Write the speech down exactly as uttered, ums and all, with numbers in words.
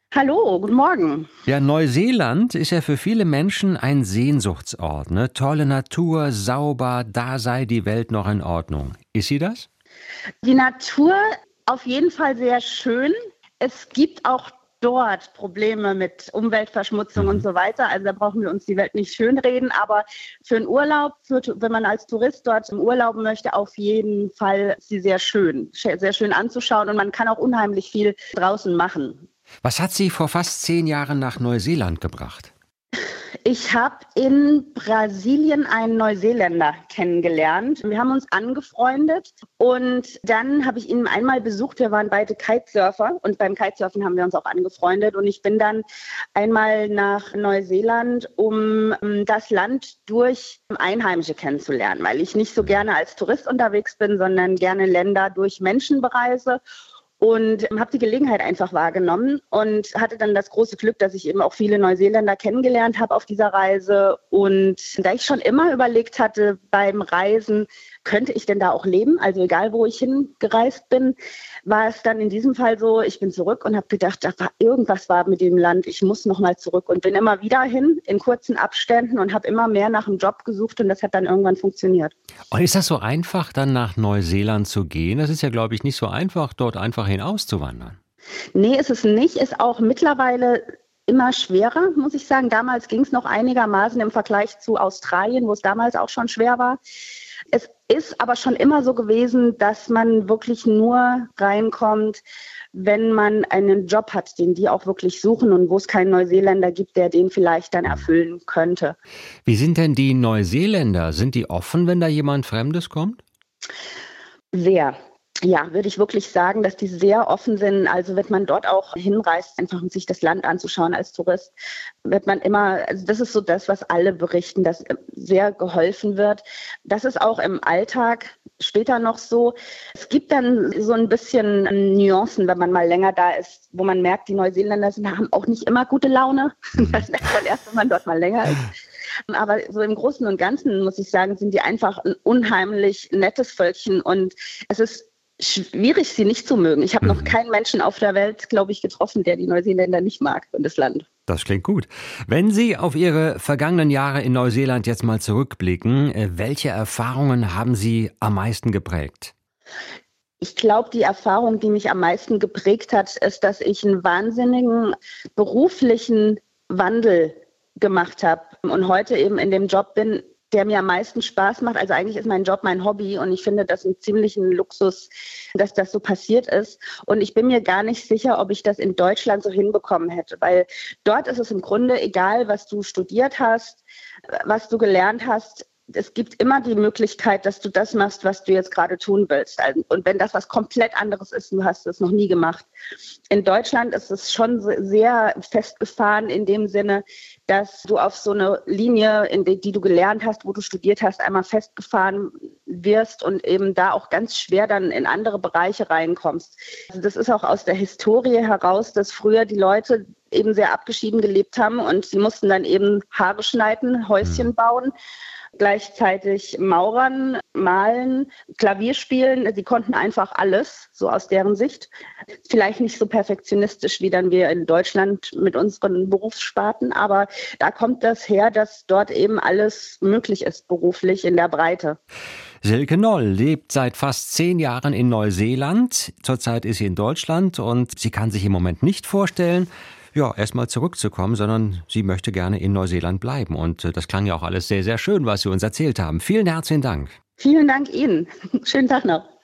Hallo, guten Morgen. Ja, Neuseeland ist ja für viele Menschen ein Sehnsuchtsort, ne? Tolle Natur, sauber, da sei die Welt noch in Ordnung. Ist sie das? Die Natur auf jeden Fall sehr schön. Es gibt auch dort Probleme mit Umweltverschmutzung und Mhm. so weiter. Also da brauchen wir uns die Welt nicht schönreden. Aber für einen Urlaub, für, wenn man als Tourist dort im Urlaub möchte, auf jeden Fall ist sie sehr schön, sehr schön anzuschauen. Und man kann auch unheimlich viel draußen machen. Was hat Sie vor fast zehn Jahren nach Neuseeland gebracht? Ich habe in Brasilien einen Neuseeländer kennengelernt. Wir haben uns angefreundet und dann habe ich ihn einmal besucht. Wir waren beide Kitesurfer und beim Kitesurfen haben wir uns auch angefreundet. Und ich bin dann einmal nach Neuseeland, um ähm, das Land durch Einheimische kennenzulernen, weil ich nicht so gerne als Tourist unterwegs bin, sondern gerne Länder durch Menschen bereise. Und habe die Gelegenheit einfach wahrgenommen und hatte dann das große Glück, dass ich eben auch viele Neuseeländer kennengelernt habe auf dieser Reise. Und da ich schon immer überlegt hatte beim Reisen, könnte ich denn da auch leben? Also egal, wo ich hingereist bin, war es dann in diesem Fall so, ich bin zurück und habe gedacht, da war, irgendwas war mit dem Land, ich muss nochmal zurück und bin immer wieder hin in kurzen Abständen und habe immer mehr nach einem Job gesucht und das hat dann irgendwann funktioniert. Und ist das so einfach, dann nach Neuseeland zu gehen? Das ist ja, glaube ich, nicht so einfach, dort einfach hinauszuwandern. Nee, ist es nicht, ist auch mittlerweile immer schwerer, muss ich sagen. Damals ging es noch einigermaßen im Vergleich zu Australien, wo es damals auch schon schwer war. Es ist aber schon immer so gewesen, dass man wirklich nur reinkommt, wenn man einen Job hat, den die auch wirklich suchen und wo es keinen Neuseeländer gibt, der den vielleicht dann erfüllen könnte. Wie sind denn die Neuseeländer? Sind die offen, wenn da jemand Fremdes kommt? Sehr. Ja, würde ich wirklich sagen, dass die sehr offen sind. Also wenn man dort auch hinreist, einfach um sich das Land anzuschauen als Tourist, wird man immer, also das ist so das, was alle berichten, dass sehr geholfen wird. Das ist auch im Alltag später noch so. Es gibt dann so ein bisschen Nuancen, wenn man mal länger da ist, wo man merkt, die Neuseeländer sind, haben auch nicht immer gute Laune. Das merkt man erst, wenn man dort mal länger ist. Aber so im Großen und Ganzen, muss ich sagen, sind die einfach ein unheimlich nettes Völkchen und es ist schwierig, sie nicht zu mögen. Ich habe noch keinen Menschen auf der Welt, glaube ich, getroffen, der die Neuseeländer nicht mag und das Land. Das klingt gut. Wenn Sie auf Ihre vergangenen Jahre in Neuseeland jetzt mal zurückblicken, welche Erfahrungen haben Sie am meisten geprägt? Ich glaube, die Erfahrung, die mich am meisten geprägt hat, ist, dass ich einen wahnsinnigen beruflichen Wandel gemacht habe und heute eben in dem Job bin, der mir am meisten Spaß macht. Also eigentlich ist mein Job mein Hobby und ich finde das einen ziemlichen Luxus, dass das so passiert ist. Und ich bin mir gar nicht sicher, ob ich das in Deutschland so hinbekommen hätte, weil dort ist es im Grunde egal, was du studiert hast, was du gelernt hast. Es gibt immer die Möglichkeit, dass du das machst, was du jetzt gerade tun willst. Und wenn das was komplett anderes ist, du hast es noch nie gemacht. In Deutschland ist es schon sehr festgefahren in dem Sinne, dass du auf so eine Linie, in die, die du gelernt hast, wo du studiert hast, einmal festgefahren wirst und eben da auch ganz schwer dann in andere Bereiche reinkommst. Also das ist auch aus der Historie heraus, dass früher die Leute eben sehr abgeschieden gelebt haben und sie mussten dann eben Haare schneiden, Häuschen bauen, gleichzeitig Maurern, malen, Klavier spielen. Sie konnten einfach alles, so aus deren Sicht. Vielleicht nicht so perfektionistisch wie dann wir in Deutschland mit unseren Berufssparten, aber da kommt das her, dass dort eben alles möglich ist beruflich in der Breite. Silke Noll lebt seit fast zehn Jahren in Neuseeland. Zurzeit ist sie in Deutschland und sie kann sich im Moment nicht vorstellen, ja, erstmal zurückzukommen, sondern sie möchte gerne in Neuseeland bleiben. Und das klang ja auch alles sehr, sehr schön, was Sie uns erzählt haben. Vielen herzlichen Dank. Vielen Dank Ihnen. Schönen Tag noch.